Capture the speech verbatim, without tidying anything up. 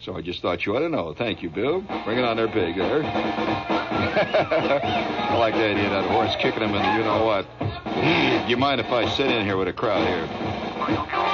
So I just thought you ought to know. Thank you, Bill. Bring it on there, pig, there. I like the idea of that horse kicking him in the you-know-what. Do you mind if I sit in here with a crowd here?